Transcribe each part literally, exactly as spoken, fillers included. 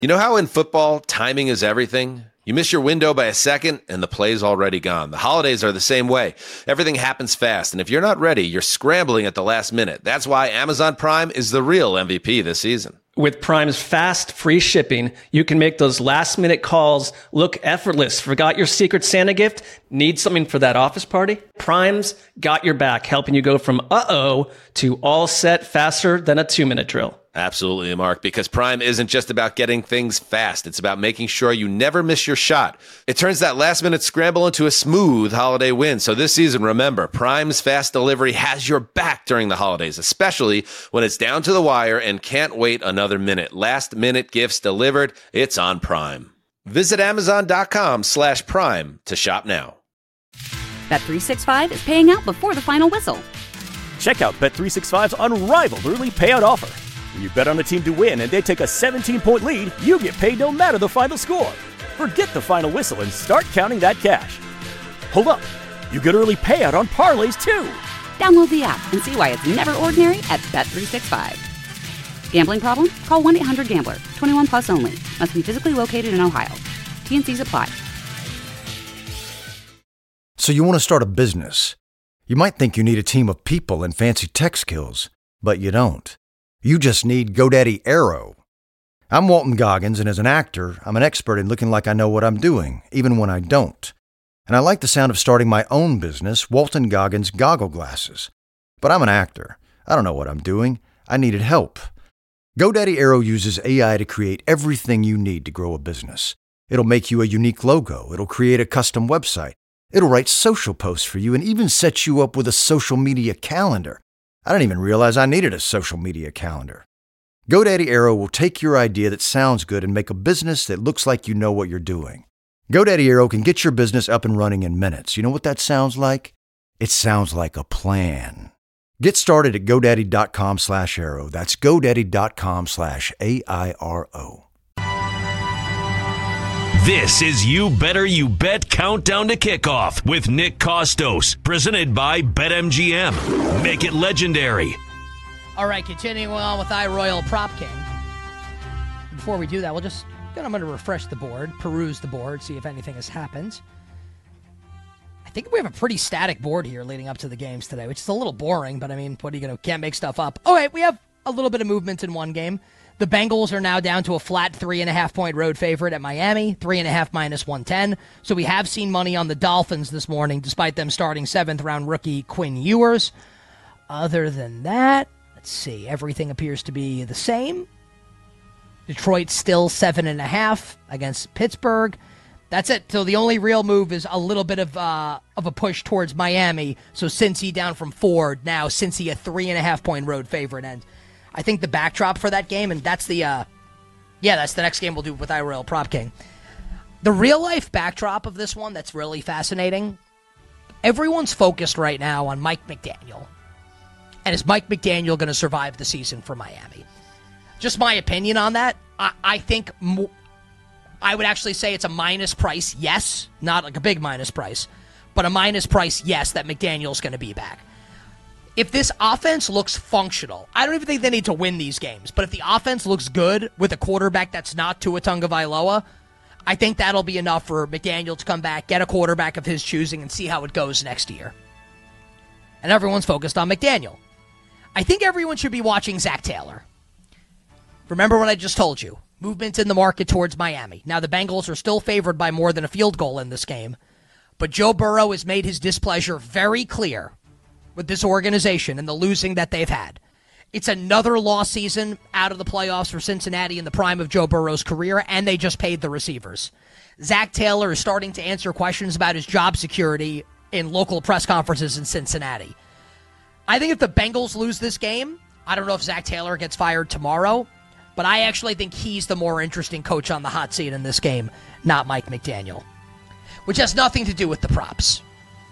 You know how in football, timing is everything? You miss your window by a second, and the play's already gone. The holidays are the same way. Everything happens fast, and if you're not ready, you're scrambling at the last minute. That's why Amazon Prime is the real M V P this season. With Prime's fast, free shipping, you can make those last-minute calls look effortless. Forgot your Secret Santa gift? Need something for that office party? Prime's got your back, helping you go from uh-oh to all set faster than a two-minute drill. Absolutely, Mark, because Prime isn't just about getting things fast. It's about making sure you never miss your shot. It turns that last-minute scramble into a smooth holiday win. So this season, remember, Prime's fast delivery has your back during the holidays, especially when it's down to the wire and can't wait another minute. Last-minute gifts delivered. It's on Prime. Visit Amazon.com slash Prime to shop now. Bet three sixty-five is paying out before the final whistle. Check out Bet three sixty-five's unrivaled early payout offer. When you bet on a team to win and they take a seventeen-point lead, you get paid no matter the final score. Forget the final whistle and start counting that cash. Hold up. You get early payout on parlays, too. Download the app and see why it's never ordinary at Bet three sixty-five. Gambling problem? Call one eight hundred gambler. twenty-one plus only. Must be physically located in Ohio. T and C's apply. So you want to start a business. You might think you need a team of people and fancy tech skills, but you don't. You just need GoDaddy Aero. I'm Walton Goggins, and as an actor, I'm an expert in looking like I know what I'm doing, even when I don't. And I like the sound of starting my own business, Walton Goggins Goggle Glasses. But I'm an actor. I don't know what I'm doing. I needed help. GoDaddy Aero uses A I to create everything you need to grow a business. It'll make you a unique logo. It'll create a custom website. It'll write social posts for you and even set you up with a social media calendar. I didn't even realize I needed a social media calendar. GoDaddy Aero will take your idea that sounds good and make a business that looks like you know what you're doing. GoDaddy Aero can get your business up and running in minutes. You know what that sounds like? It sounds like a plan. Get started at GoDaddy.com slash Aero. That's GoDaddy.com slash A I R O. This is You Better You Bet Countdown to Kickoff with Nick Kostos, presented by BetMGM. Make it legendary. All right, continuing on with iRoyal Prop King. Before we do that, we'll just, I'm going to refresh the board, peruse the board, see if anything has happened. I think we have a pretty static board here leading up to the games today, which is a little boring, but I mean, what are you going to, can't make stuff up. All right, we have a little bit of movement in one game. The Bengals are now down to a flat three and a half point road favorite at Miami, three and a half minus one ten. So we have seen money on the Dolphins this morning, despite them starting seventh round rookie Quinn Ewers. Other than that, let's see, everything appears to be the same. Detroit still seven and a half against Pittsburgh. That's it. So the only real move is a little bit of uh, of a push towards Miami. So Cincy down from four, now Cincy a three and a half point road favorite. And I think the backdrop for that game, and that's the, uh, yeah, that's the next game we'll do with iRoyal Prop King. The real-life backdrop of this one that's really fascinating, everyone's focused right now on Mike McDaniel. And is Mike McDaniel going to survive the season for Miami? Just my opinion on that, I, I think mo- I would actually say it's a minus price, yes, not like a big minus price, but a minus price, yes, that McDaniel's going to be back. If this offense looks functional, I don't even think they need to win these games, but if the offense looks good with a quarterback that's not Tua Tagovailoa, I think that'll be enough for McDaniel to come back, get a quarterback of his choosing, and see how it goes next year. And everyone's focused on McDaniel. I think everyone should be watching Zach Taylor. Remember what I just told you. Movement in the market towards Miami. Now, the Bengals are still favored by more than a field goal in this game, but Joe Burrow has made his displeasure very clear with this organization and the losing that they've had. It's another loss season out of the playoffs for Cincinnati in the prime of Joe Burrow's career, and they just paid the receivers. Zach Taylor is starting to answer questions about his job security in local press conferences in Cincinnati. I think if the Bengals lose this game, I don't know if Zach Taylor gets fired tomorrow, but I actually think he's the more interesting coach on the hot seat in this game, not Mike McDaniel, which has nothing to do with the props.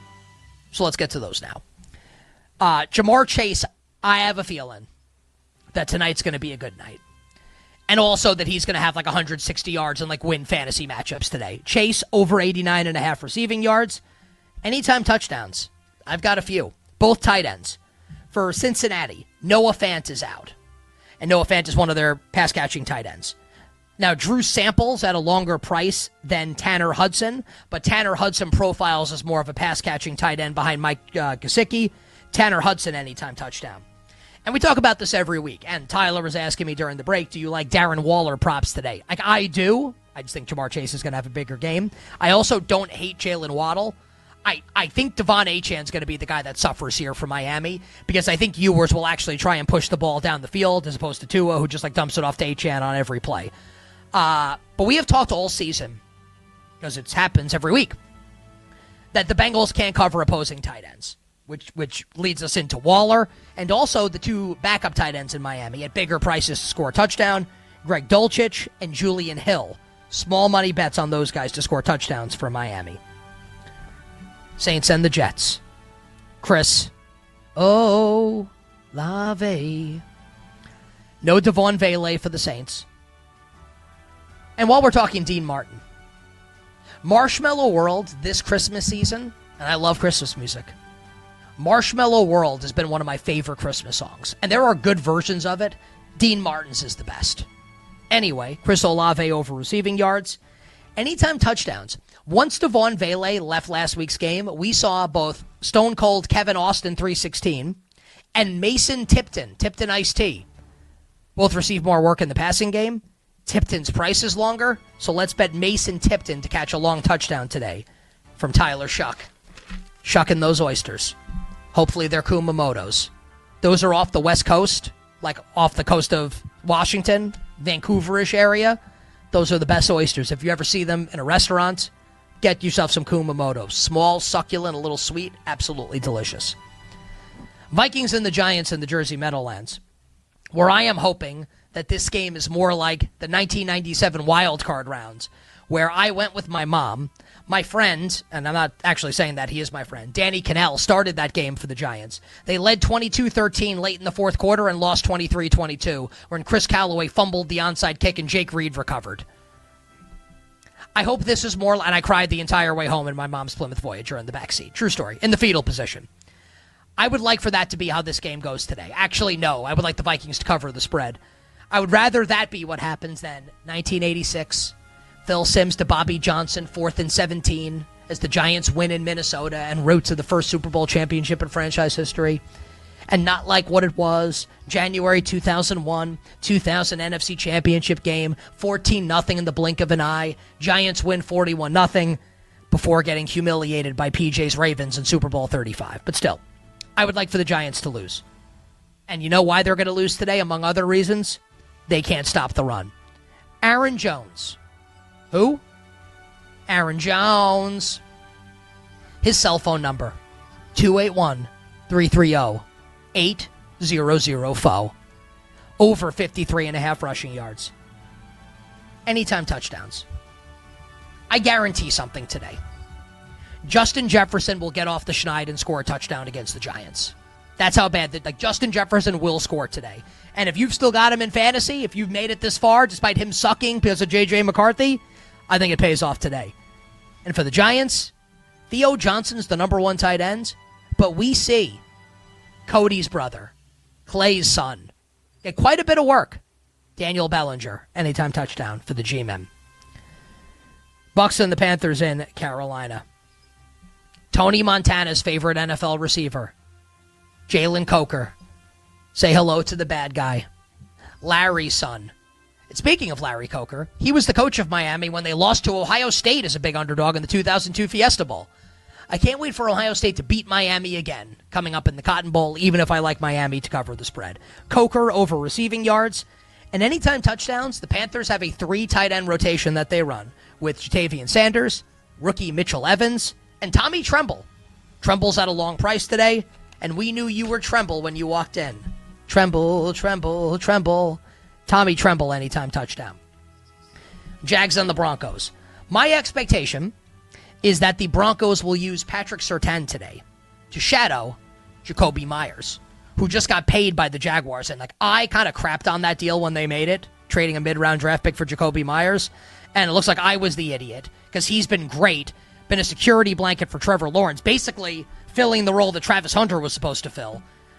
So let's get to those now. Uh, Jamar Chase, I have a feeling that tonight's going to be a good night. And also that he's going to have like one hundred sixty yards and like win fantasy matchups today. Chase over eighty-nine and a half receiving yards. Anytime touchdowns. I've got a few. Both tight ends. For Cincinnati, Noah Fant is out. And Noah Fant is one of their pass-catching tight ends. Now, Drew Samples at a longer price than Tanner Hudson, but Tanner Hudson profiles as more of a pass-catching tight end behind Mike uh, Gesicki. Tanner Hudson, anytime touchdown. And we talk about this every week, and Tyler was asking me during the break, do you like Darren Waller props today? Like, I do. I just think Jamar Chase is going to have a bigger game. I also don't hate Jalen Waddle. I, I think Devon Achan's going to be the guy that suffers here for Miami because I think Ewers will actually try and push the ball down the field as opposed to Tua, who just like dumps it off to Achan on every play. Uh, but we have talked all season, because it happens every week, that the Bengals can't cover opposing tight ends, which which leads us into Waller and also the two backup tight ends in Miami at bigger prices to score a touchdown, Greg Dulcich and Julian Hill. Small money bets on those guys to score touchdowns for Miami. Saints and the Jets. Chris. Oh, Lave. No Devon Vele for the Saints. And while we're talking Dean Martin, Marshmallow World this Christmas season, and I love Christmas music, Marshmallow World has been one of my favorite Christmas songs. And there are good versions of it. Dean Martin's is the best. Anyway, Chris Olave over receiving yards. Anytime touchdowns. Once Devon Vele left last week's game, we saw both Stone Cold Kevin Austin three sixteen and Mason Tipton, Tipton Ice-T, both receive more work in the passing game. Tipton's price is longer, so let's bet Mason Tipton to catch a long touchdown today from Tyler Shuck. Shucking those oysters. Hopefully they're Kumamoto's. Those are off the West Coast, like off the coast of Washington, Vancouver-ish area. Those are the best oysters. If you ever see them in a restaurant, get yourself some Kumamoto's. Small, succulent, a little sweet, absolutely delicious. Vikings and the Giants in the Jersey Meadowlands, where I am hoping that this game is more like the nineteen ninety-seven wild card rounds, where I went with my mom. My friend, and I'm not actually saying that, he is my friend, Danny Cannell, started that game for the Giants. They led twenty-two thirteen late in the fourth quarter and lost twenty-three twenty-two, when Chris Callaway fumbled the onside kick and Jake Reed recovered. I hope this is more, and I cried the entire way home in my mom's Plymouth Voyager in the backseat. True story. In the fetal position. I would like for that to be how this game goes today. Actually, no. I would like the Vikings to cover the spread. I would rather that be what happens than nineteen eighty-six. Phil Simms to Bobby Johnson, fourth and seventeen, as the Giants win in Minnesota and route to the first Super Bowl championship in franchise history. And not like what it was, January two thousand one, two thousand N F C Championship game, fourteen nothing in the blink of an eye. Giants win forty-one nothing before getting humiliated by P J's Ravens in Super Bowl thirty-five. But still, I would like for the Giants to lose. And you know why they're going to lose today, among other reasons? They can't stop the run. Aaron Jones. Who? Aaron Jones. His cell phone number, two eight one, three three zero, eight zero zero four. Over fifty-three and a half rushing yards. Anytime touchdowns. I guarantee something today. Justin Jefferson will get off the schneid and score a touchdown against the Giants. That's how bad that, like, Justin Jefferson will score today. And if you've still got him in fantasy, if you've made it this far, despite him sucking because of J J McCarthy, I think it pays off today. And for the Giants, Theo Johnson's the number one tight end, but we see Cody's brother, Clay's son, get quite a bit of work. Daniel Bellinger, anytime touchdown for the G-Men. Bucs and the Panthers in Carolina. Tony Montana's favorite N F L receiver, Jalen Coker. Say hello to the bad guy. Larry's son. And speaking of Larry Coker, he was the coach of Miami when they lost to Ohio State as a big underdog in the two thousand two Fiesta Bowl. I can't wait for Ohio State to beat Miami again, coming up in the Cotton Bowl, even if I like Miami to cover the spread. Coker over receiving yards. And anytime touchdowns, the Panthers have a three tight end rotation that they run, with Jatavian Sanders, rookie Mitchell Evans, and Tommy Tremble. Tremble's at a long price today, and we knew you were Tremble when you walked in. Tremble, Tremble, Tremble. Tommy Tremble, anytime touchdown. Jags and the Broncos. My expectation is that the Broncos will use Patrick Surtain today to shadow Jacoby Myers, who just got paid by the Jaguars. And like I kind of crapped on that deal when they made it, trading a mid-round draft pick for Jacoby Myers. And it looks like I was the idiot because he's been great, been a security blanket for Trevor Lawrence, basically filling the role that Travis Hunter was supposed to fill.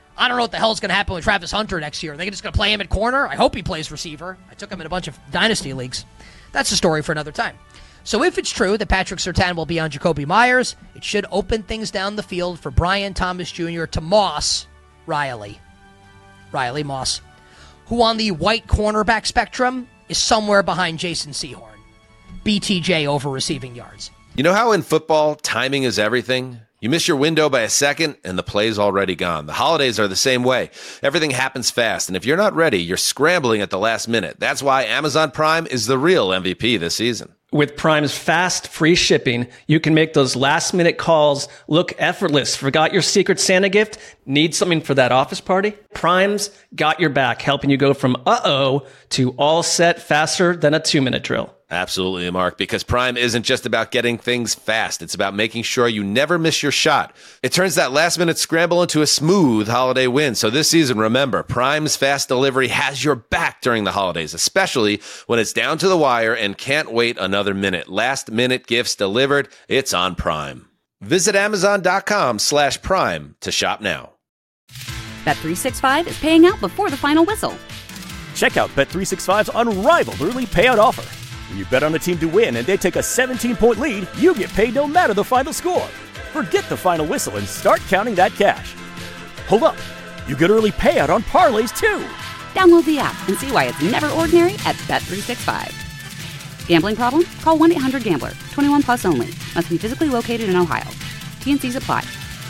I don't know what the hell's going to happen with Travis Hunter next year. Are they just going to play him at corner? I hope he plays receiver. I took him in a bunch of dynasty leagues. That's a story for another time. So if it's true that Patrick Surtain will be on Jacoby Myers, it should open things down the field for Brian Thomas Junior to Moss Riley. Riley Moss, who on the white cornerback spectrum is somewhere behind Jason Sehorn. B T J over receiving yards. You know how in football, timing is everything? You miss your window by a second, and the play's already gone. The holidays are the same way. Everything happens fast, and if you're not ready, you're scrambling at the last minute. That's why Amazon Prime is the real M V P this season. With Prime's fast, free shipping, you can make those last-minute calls look effortless. Forgot your Secret Santa gift? Need something for that office party? Prime's got your back, helping you go from uh-oh to all set faster than a two-minute drill. Absolutely, Mark, because Prime isn't just about getting things fast. It's about making sure you never miss your shot. It turns that last-minute scramble into a smooth holiday win. So this season, remember, Prime's fast delivery has your back during the holidays, especially when it's down to the wire and can't wait another minute. Last-minute gifts delivered. It's on Prime. Visit Amazon.com slash Prime to shop now. Bet three sixty-five is paying out before the final whistle. Check out Bet three sixty-five's unrivaled early payout offer. When you bet on a team to win and they take a seventeen-point lead, you get paid no matter the final score. Forget the final whistle and start counting that cash. Hold up. You get early payout on parlays, too. Download the app and see why it's never ordinary at Bet three sixty-five. Gambling problem? Call one eight hundred gambler. twenty-one plus only. Must be physically located in Ohio. T N Cs apply.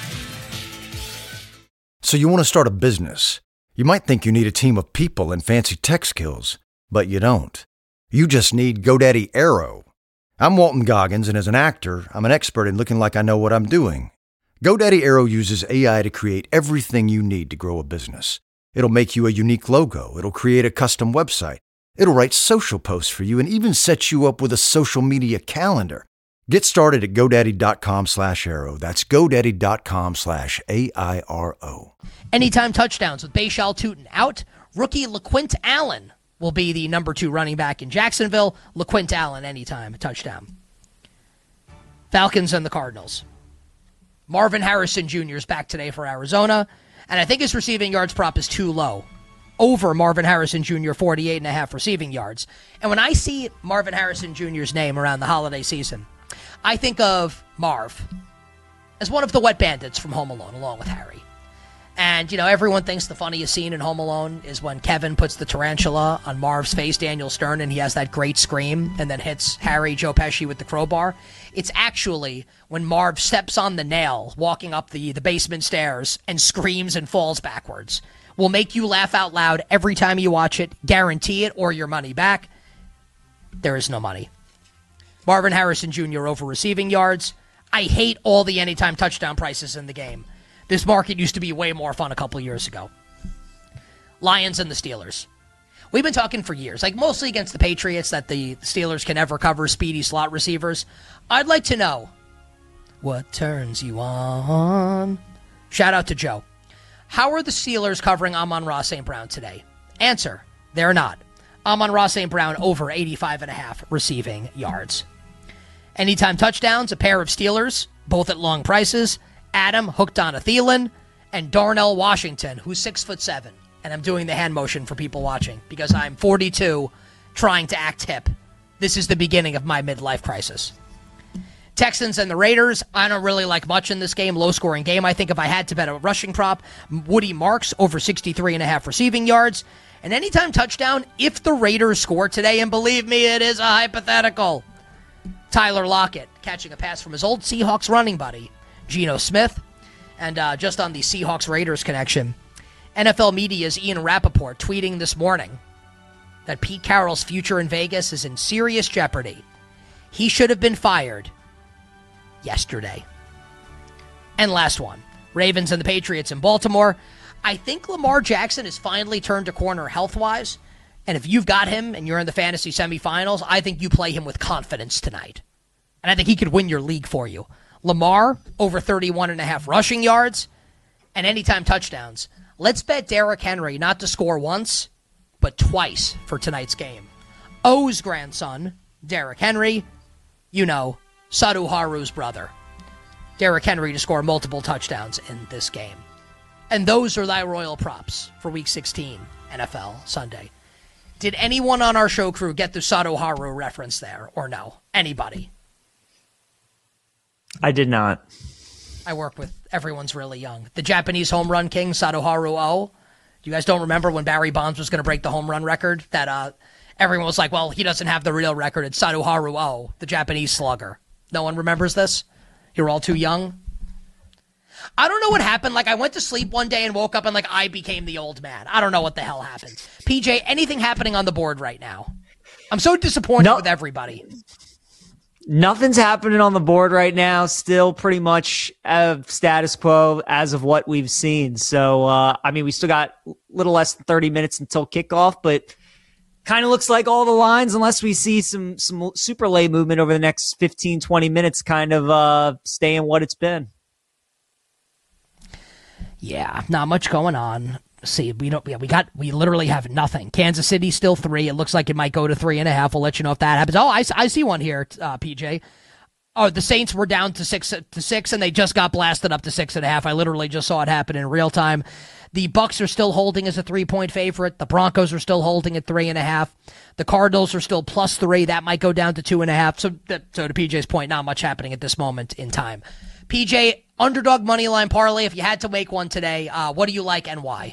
So you want to start a business. You might think you need a team of people and fancy tech skills, but you don't. You just need GoDaddy Aero. I'm Walton Goggins, and as an actor, I'm an expert in looking like I know what I'm doing. GoDaddy Aero uses A I to create everything you need to grow a business. It'll make you a unique logo. It'll create a custom website. It'll write social posts for you and even set you up with a social media calendar. Get started at GoDaddy.com slash Aero. That's GoDaddy.com slash A I R O. Anytime touchdowns with Bayshal Tootin out. Rookie LaQuint Allen will be the number two running back in Jacksonville. LaQuint Allen, anytime, touchdown. Falcons and the Cardinals. Marvin Harrison Junior is back today for Arizona, and I think his receiving yards prop is too low. Over Marvin Harrison Junior, forty-eight and a half receiving yards. And when I see Marvin Harrison Junior's name around the holiday season, I think of Marv as one of the wet bandits from Home Alone, along with Harry. And, you know, everyone thinks the funniest scene in Home Alone is when Kevin puts the tarantula on Marv's face, Daniel Stern, and he has that great scream and then hits Harry, Joe Pesci, with the crowbar. It's actually when Marv steps on the nail walking up the, the basement stairs and screams and falls backwards. Will make you laugh out loud every time you watch it. Guarantee it, or your money back. There is no money. Marvin Harrison Junior over receiving yards. I hate all the anytime touchdown prices in the game. This market used to be way more fun a couple years ago. Lions and the Steelers. We've been talking for years, like mostly against the Patriots, that the Steelers can never cover speedy slot receivers. I'd like to know what turns you on. Shout out to Joe. How are the Steelers covering Amon-Ra Saint Brown today? Answer, they're not. Amon-Ra Saint Brown over eighty-five and a half receiving yards. Anytime touchdowns, a pair of Steelers, both at long prices. Adam hooked on a Thielen, and Darnell Washington, who's six foot seven. And I'm doing the hand motion for people watching because I'm forty-two, trying to act hip. This is the beginning of my midlife crisis. Texans and the Raiders, I don't really like much in this game. Low-scoring game. I think if I had to bet a rushing prop, Woody Marks over sixty-three and a half receiving yards. And anytime touchdown, if the Raiders score today, and believe me, it is a hypothetical. Tyler Lockett catching a pass from his old Seahawks running buddy, Geno Smith. And uh, just on the Seahawks-Raiders connection, N F L Media's Ian Rappaport tweeting this morning that Pete Carroll's future in Vegas is in serious jeopardy. He should have been fired yesterday. And last one, Ravens and the Patriots in Baltimore. I think Lamar Jackson has finally turned a corner health-wise, and if you've got him and you're in the fantasy semifinals, I think you play him with confidence tonight. And I think he could win your league for you. Lamar, over thirty-one and a half rushing yards, and anytime touchdowns. Let's bet Derrick Henry not to score once, but twice for tonight's game. O's grandson, Derrick Henry, you know, Sadu Haru's brother. Derrick Henry to score multiple touchdowns in this game. And those are thy royal props for Week sixteen N F L Sunday. Did anyone on our show crew get the Sato Haru reference there, or no? Anybody? I did not. I work with everyone's really young. The Japanese home run king, Sato Haru Oh. You guys don't remember when Barry Bonds was going to break the home run record? That uh, everyone was like, well, he doesn't have the real record. It's Sato Haru Oh, the Japanese slugger. No one remembers this? You're all too young? I don't know what happened. Like, I went to sleep one day and woke up and, like, I became the old man. I don't know what the hell happened. P J, anything happening on the board right now? I'm so disappointed no, with everybody. Nothing's happening on the board right now. Still pretty much uh, status quo as of what we've seen. So, uh, I mean, we still got a little less than thirty minutes until kickoff, but kind of looks like all the lines, unless we see some, some super lay movement over the next fifteen, twenty minutes, kind of uh, staying what it's been. Yeah, not much going on. See, we don't. Yeah, we got. We literally have nothing. Kansas City still three. It looks like it might go to three and a half. We'll let you know if that happens. Oh, I, I see one here, uh, P J. Oh, the Saints were down to six to six, and they just got blasted up to six and a half. I literally just saw it happen in real time. The Bucs are still holding as a three-point favorite. The Broncos are still holding at three and a half. The Cardinals are still plus three. That might go down to two and a half. So, so to P J's point, not much happening at this moment in time. P J, underdog money line parlay. If you had to make one today, uh, what do you like and why?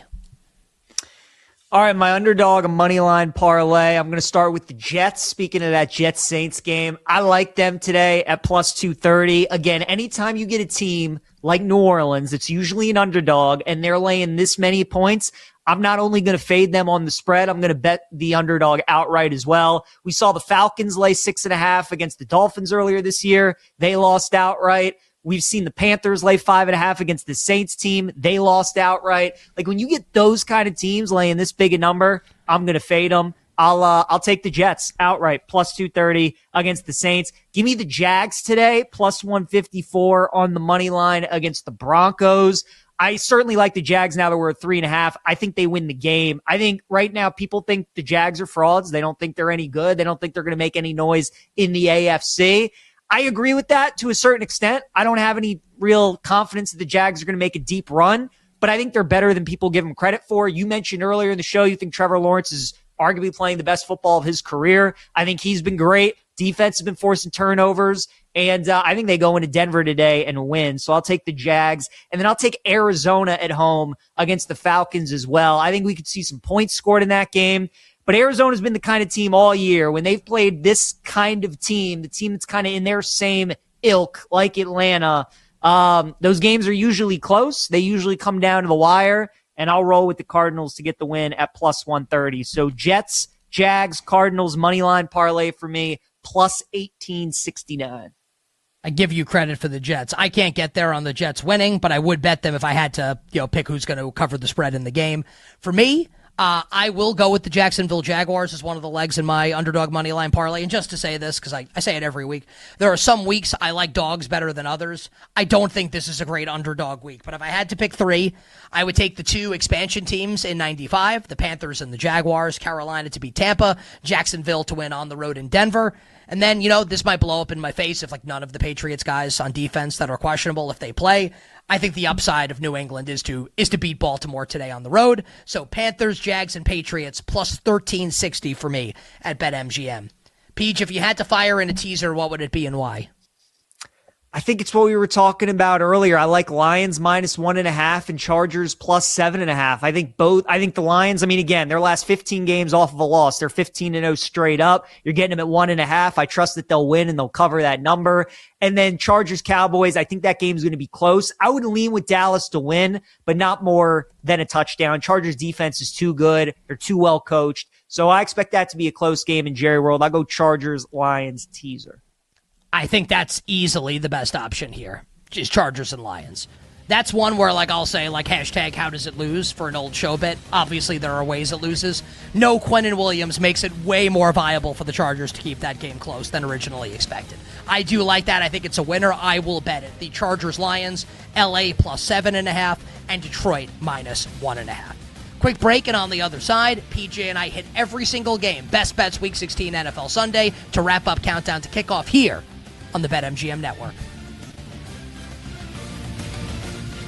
All right, my underdog money line parlay. I'm going to start with the Jets. Speaking of that Jets-Saints game, I like them today at plus two thirty. Again, anytime you get a team like New Orleans, it's usually an underdog, and they're laying this many points, I'm not only going to fade them on the spread, I'm going to bet the underdog outright as well. We saw the Falcons lay six and a half against the Dolphins earlier this year. They lost outright. We've seen the Panthers lay five and a half against the Saints team. They lost outright. Like, when you get those kind of teams laying this big a number, I'm going to fade them. I'll, uh, I'll take the Jets outright, plus two thirty against the Saints. Give me the Jags today, plus one fifty-four on the money line against the Broncos. I certainly like the Jags now that we're at three and a half. I think they win the game. I think right now people think the Jags are frauds. They don't think they're any good. They don't think they're going to make any noise in the A F C. I agree with that to a certain extent. I don't have any real confidence that the Jags are going to make a deep run, but I think they're better than people give them credit for. You mentioned earlier in the show you think Trevor Lawrence is arguably playing the best football of his career. I think he's been great. Defense has been forcing turnovers, and uh, I think they go into Denver today and win. So I'll take the Jags, and then I'll take Arizona at home against the Falcons as well. I think we could see some points scored in that game. But Arizona's been the kind of team all year when they've played this kind of team, the team that's kind of in their same ilk, like Atlanta. Um, those games are usually close. They usually come down to the wire, and I'll roll with the Cardinals to get the win at plus one thirty. So Jets, Jags, Cardinals, money line parlay for me, plus eighteen sixty-nine. I give you credit for the Jets. I can't get there on the Jets winning, but I would bet them if I had to, you know, pick who's going to cover the spread in the game. For me, Uh, I will go with the Jacksonville Jaguars as one of the legs in my underdog money line parlay. And just to say this, because I, I say it every week, there are some weeks I like dogs better than others. I don't think this is a great underdog week. But if I had to pick three, I would take the two expansion teams in ninety-five, the Panthers and the Jaguars, Carolina to beat Tampa, Jacksonville to win on the road in Denver. And then, you know, this might blow up in my face if, like, none of the Patriots guys on defense that are questionable, if they play. I think the upside of New England is to is to beat Baltimore today on the road. So Panthers, Jags, and Patriots plus thirteen sixty for me at BetMGM. Peach, if you had to fire in a teaser, what would it be and why? I think it's what we were talking about earlier. I like Lions minus one and a half and Chargers plus seven and a half. I think both, I think the Lions, I mean, again, their last fifteen games off of a loss. They're fifteen and oh straight up. You're getting them at one and a half. I trust that they'll win and they'll cover that number. And then Chargers, Cowboys, I think that game's going to be close. I would lean with Dallas to win, but not more than a touchdown. Chargers defense is too good. They're too well coached. So I expect that to be a close game in Jerry World. I'll go Chargers, Lions, teaser. I think that's easily the best option here, is Chargers and Lions. That's one where, like, I'll say, like, hashtag how does it lose for an old show bit. Obviously, there are ways it loses. No Quinnen Williams makes it way more viable for the Chargers to keep that game close than originally expected. I do like that. I think it's a winner. I will bet it. The Chargers-Lions, L A plus seven and a half, and Detroit minus one and a half. Quick break, and on the other side, P J and I hit every single game. Best Bets Week sixteen N F L Sunday to wrap up Countdown to Kickoff here on the BetMGM Network.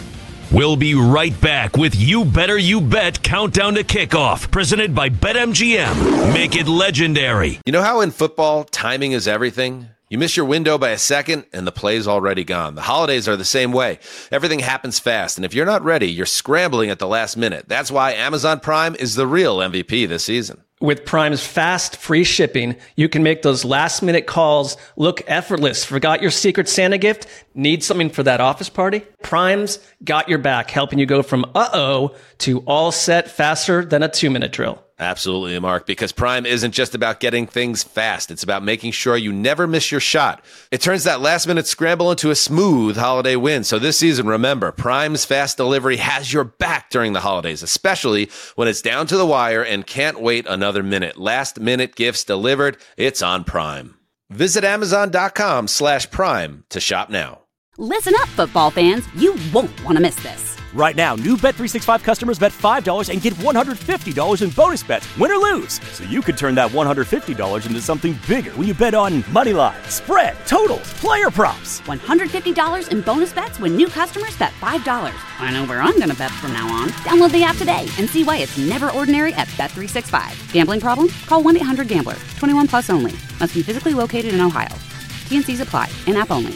We'll be right back with You Better You Bet Countdown to Kickoff, presented by BetMGM. Make it legendary. You know how in football, timing is everything? You miss your window by a second, and the play's already gone. The holidays are the same way. Everything happens fast, and if you're not ready, you're scrambling at the last minute. That's why Amazon Prime is the real M V P this season. With Prime's fast, free shipping, you can make those last-minute calls look effortless. Forgot your Secret Santa gift? Need something for that office party? Prime's got your back, helping you go from uh-oh to all set faster than a two-minute drill. Absolutely, Mark, because Prime isn't just about getting things fast. It's about making sure you never miss your shot. It turns that last-minute scramble into a smooth holiday win. So this season, remember, Prime's fast delivery has your back during the holidays, especially when it's down to the wire and can't wait another minute. Last-minute gifts delivered, it's on Prime. Visit Amazon.com slash Prime to shop now. Listen up, football fans. You won't want to miss this. Right now, new Bet three sixty-five customers bet five dollars and get one hundred fifty dollars in bonus bets, win or lose. So you could turn that one hundred fifty dollars into something bigger when you bet on money line, spread, totals, player props. one hundred fifty dollars in bonus bets when new customers bet five dollars. I know where I'm going to bet from now on. Download the app today and see why it's never ordinary at Bet three sixty-five. Gambling problem? Call one eight hundred gambler. twenty-one plus only. Must be physically located in Ohio. T N Cs apply. In-app only.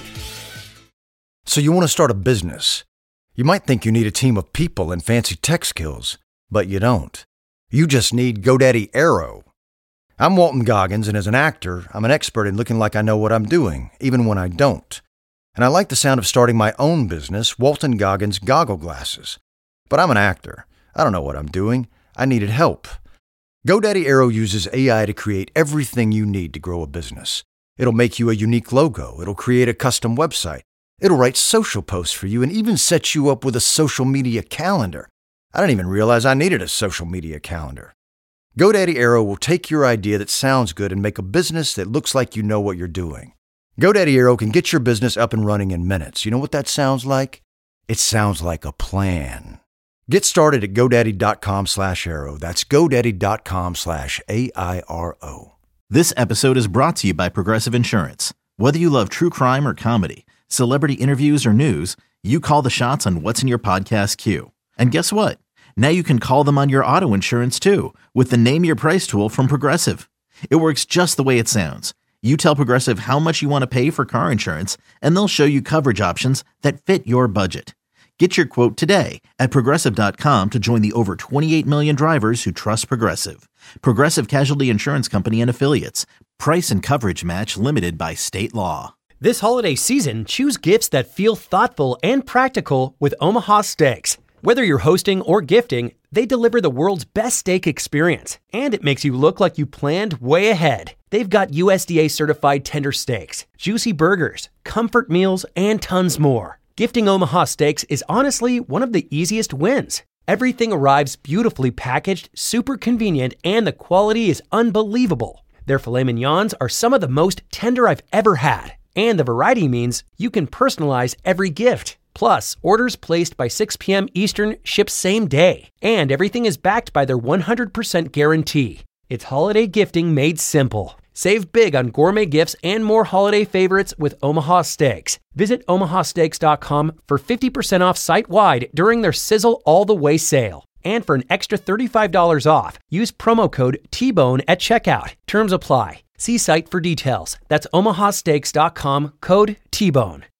So you want to start a business. You might think you need a team of people and fancy tech skills, but you don't. You just need GoDaddy Aero. I'm Walton Goggins, and as an actor, I'm an expert in looking like I know what I'm doing, even when I don't. And I like the sound of starting my own business, Walton Goggins Goggle Glasses. But I'm an actor. I don't know what I'm doing. I needed help. GoDaddy Aero uses A I to create everything you need to grow a business. It'll make you a unique logo. It'll create a custom website. It'll write social posts for you and even set you up with a social media calendar. I didn't even realize I needed a social media calendar. GoDaddy Aero will take your idea that sounds good and make a business that looks like you know what you're doing. GoDaddy Aero can get your business up and running in minutes. You know what that sounds like? It sounds like a plan. Get started at GoDaddy.com slash Aero. That's GoDaddy.com slash A I R O. This episode is brought to you by Progressive Insurance. Whether you love true crime or comedy, celebrity interviews or news, you call the shots on what's in your podcast queue. And guess what? Now you can call them on your auto insurance too with the Name Your Price tool from Progressive. It works just the way it sounds. You tell Progressive how much you want to pay for car insurance, and they'll show you coverage options that fit your budget. Get your quote today at Progressive dot com to join the over twenty-eight million drivers who trust Progressive. Progressive Casualty Insurance Company and Affiliates. Price and coverage match limited by state law. This holiday season, choose gifts that feel thoughtful and practical with Omaha Steaks. Whether you're hosting or gifting, they deliver the world's best steak experience, and it makes you look like you planned way ahead. They've got U S D A-certified tender steaks, juicy burgers, comfort meals, and tons more. Gifting Omaha Steaks is honestly one of the easiest wins. Everything arrives beautifully packaged, super convenient, and the quality is unbelievable. Their filet mignons are some of the most tender I've ever had. And the variety means you can personalize every gift. Plus, orders placed by six p.m. Eastern ship same day. And everything is backed by their one hundred percent guarantee. It's holiday gifting made simple. Save big on gourmet gifts and more holiday favorites with Omaha Steaks. Visit Omaha Steaks dot com for fifty percent off site-wide during their Sizzle All the Way sale. And for an extra thirty-five dollars off, use promo code T-Bone at checkout. Terms apply. See site for details. That's Omaha Steaks dot com, code T-Bone.